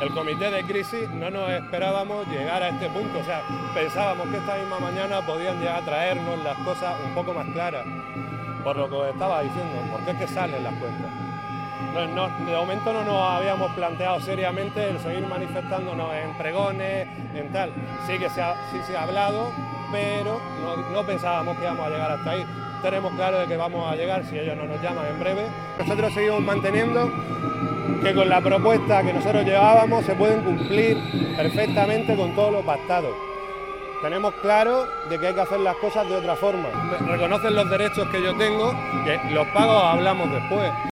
el comité de crisis no nos esperábamos llegar a este punto, o sea, pensábamos que esta misma mañana podían llegar a traernos las cosas un poco más claras, por lo que os estaba diciendo, porque es que salen las cuentas. Entonces, de momento no nos habíamos planteado seriamente el seguir manifestándonos en pregones, en tal. Sí que se ha hablado, pero no pensábamos que íbamos a llegar hasta ahí. Tenemos claro de que vamos a llegar si ellos no nos llaman en breve. Nosotros seguimos manteniendo que con la propuesta que nosotros llevábamos se pueden cumplir perfectamente con todos los pactados. Tenemos claro de que hay que hacer las cosas de otra forma. Reconocen los derechos que yo tengo, que los pagos hablamos después.